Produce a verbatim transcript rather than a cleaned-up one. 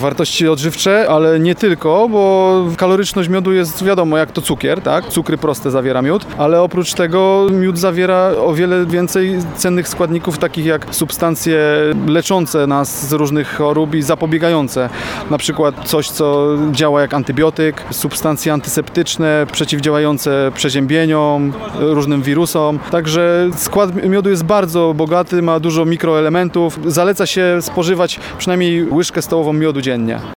wartości odżywcze, ale nie tylko, bo kaloryczność miodu jest wiadomo jak to cukier, tak? Cukry proste zawiera miód, ale oprócz tego miód zawiera o wiele więcej cennych składników, takich jak substancje leczące nas z różnych chorób i zapobiegające. Na przykład coś, co działa jak antybiotyk, substancje antyseptyczne, przeciwdziałające przeziębieniom, różnym wirusom. Także skład miodu jest bardzo bogaty, ma dużo mikroelementów. Zaleca się spożywać przynajmniej łyżkę stołową miodu dziennie.